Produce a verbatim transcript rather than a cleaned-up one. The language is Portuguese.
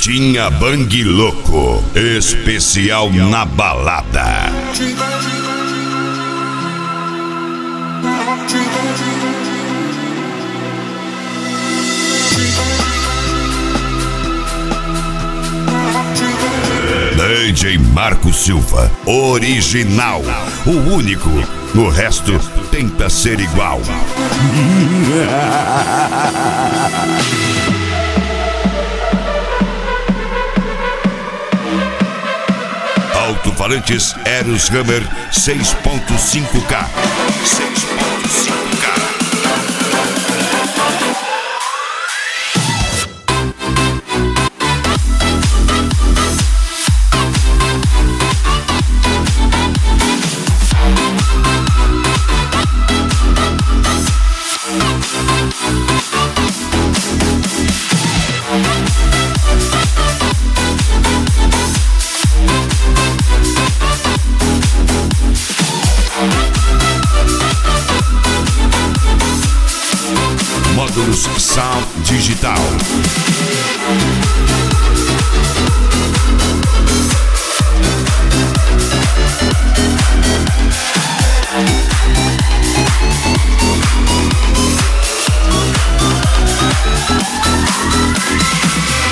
Tinha Bang Louco, especial na balada. D J Marco Silva, original, o único, o resto tenta ser igual. Alto-falantes Eros Hammer seis ponto cinco K. seis ponto cinco K. Módulos Sound Digital.